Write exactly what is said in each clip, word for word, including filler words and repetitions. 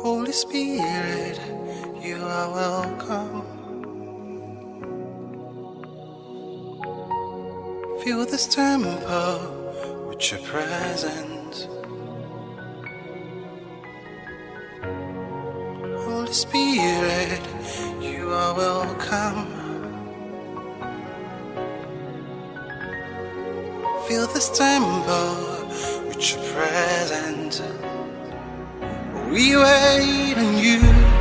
Holy Spirit, you are welcome. Fill this temple with your presence. Holy Spirit, you are welcome. Fill this temple with your presence. We wait on you,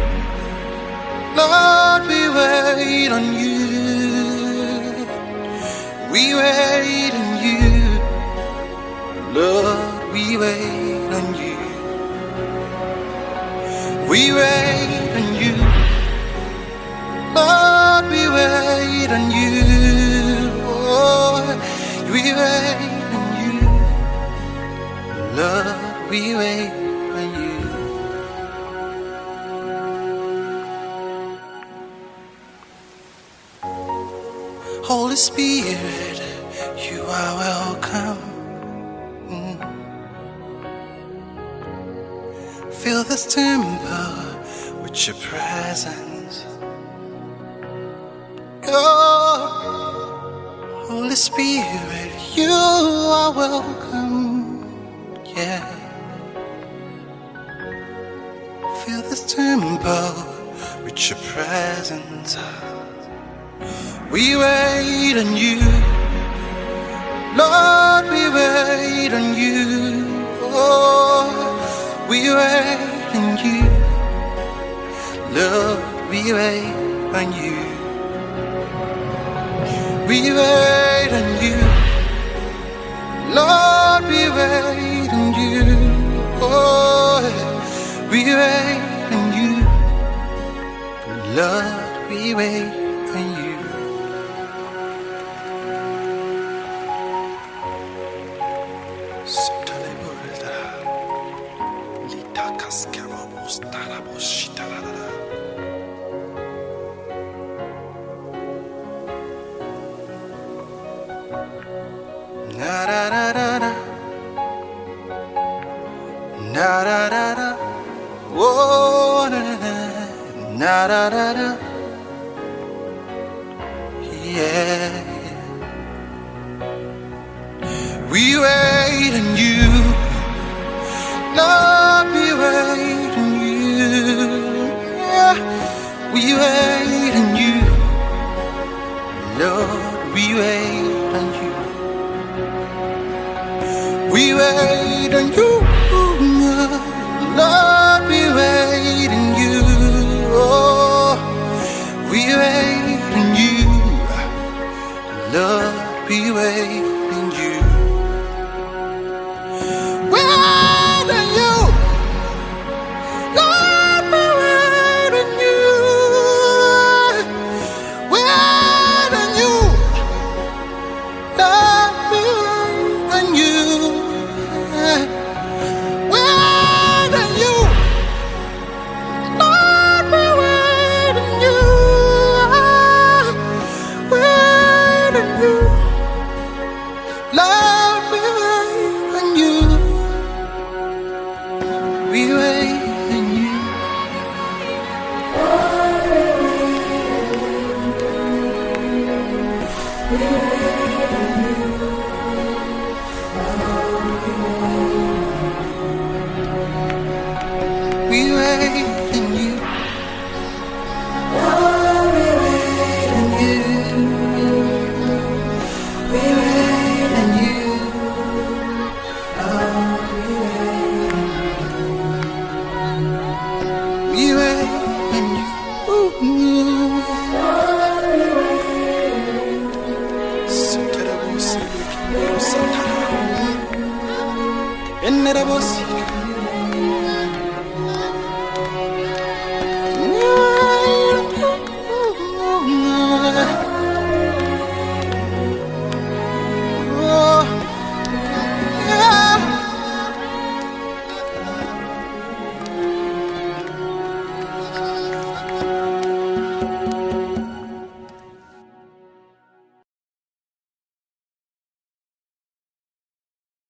Lord, we wait on you. We wait on you, Lord, we wait on you. We wait on you, Lord, we wait on you. Oh, we wait on you, Lord, we wait on you. Holy Spirit, you are welcome. Mm. Fill this temple with your presence. Oh, Holy Spirit, you are welcome. Yeah. Fill this temple with your presence. We wait on you, Lord, we wait on you. Oh, we wait on you, Lord, we wait on you. We wait on you, Lord, we wait on you. Oh, we wait on you, Lord, we wait on you. Na da da da da, na da da da, oh na na na da da da, yeah. We wait on you, Lord, we wait on you. Yeah. We wait on you, Lord, we wait on you. We wait on you, Lord, we wait on you. Oh, we wait on you, Lord, we wait on you. We wait on you, Lord, we wait on you. We wait on you, Lord, we wait on you.